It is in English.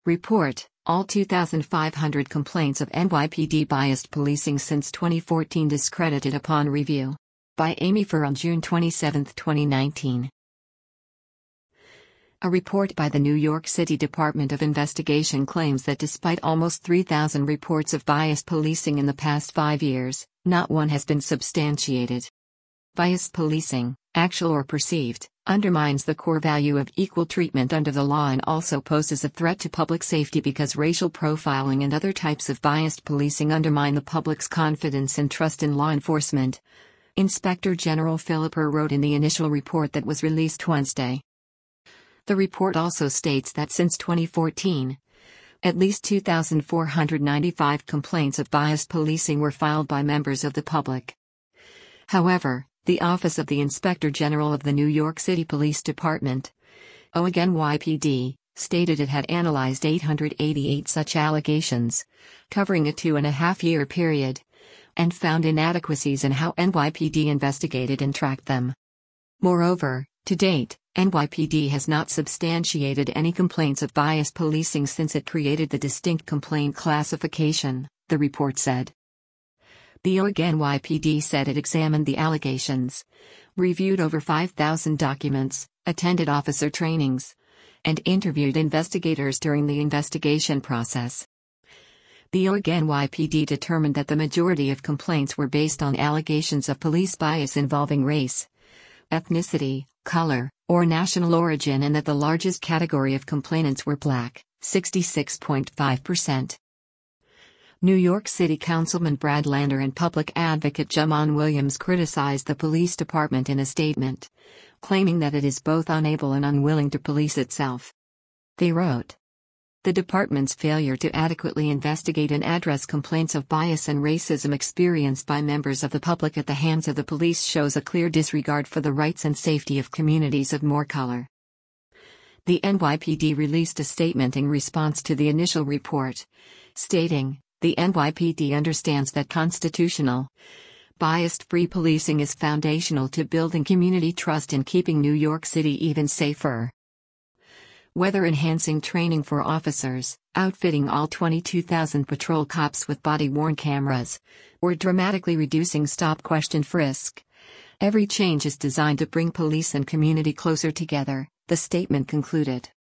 Report, all 2,500 complaints of NYPD biased policing since 2014 discredited upon review. By Amy Furr on June 27, 2019. A report by the New York City Department of Investigation claims that despite almost 3,000 reports of biased policing in the past 5 years, not one has been substantiated. Biased policing, actual or perceived, undermines the core value of equal treatment under the law and also poses a threat to public safety because racial profiling and other types of biased policing undermine the public's confidence and trust in law enforcement. Inspector General Philip Hur wrote in the initial report that was released Wednesday. The report also states that since 2014, at least 2,495 complaints of biased policing were filed by members of the public. However, the Office of the Inspector General of the New York City Police Department, NYPD, stated it had analyzed 888 such allegations, covering a 2.5-year period, and found inadequacies in how NYPD investigated and tracked them. Moreover, to date, NYPD has not substantiated any complaints of biased policing since it created the distinct complaint classification, the report said. The NYPD said it examined the allegations, reviewed over 5,000 documents, attended officer trainings, and interviewed investigators during the investigation process. The NYPD determined that the majority of complaints were based on allegations of police bias involving race, ethnicity, color, or national origin, and that the largest category of complainants were Black, 66.5%. New York City Councilman Brad Lander and public advocate Jamon Williams criticized the police department in a statement, claiming that it is both unable and unwilling to police itself. They wrote, "The department's failure to adequately investigate and address complaints of bias and racism experienced by members of the public at the hands of the police shows a clear disregard for the rights and safety of communities of more color." The NYPD released a statement in response to the initial report, stating, "The NYPD understands that constitutional, bias-free policing is foundational to building community trust and keeping New York City even safer. Whether enhancing training for officers, outfitting all 22,000 patrol cops with body-worn cameras, or dramatically reducing stop-question-frisk, every change is designed to bring police and community closer together," the statement concluded.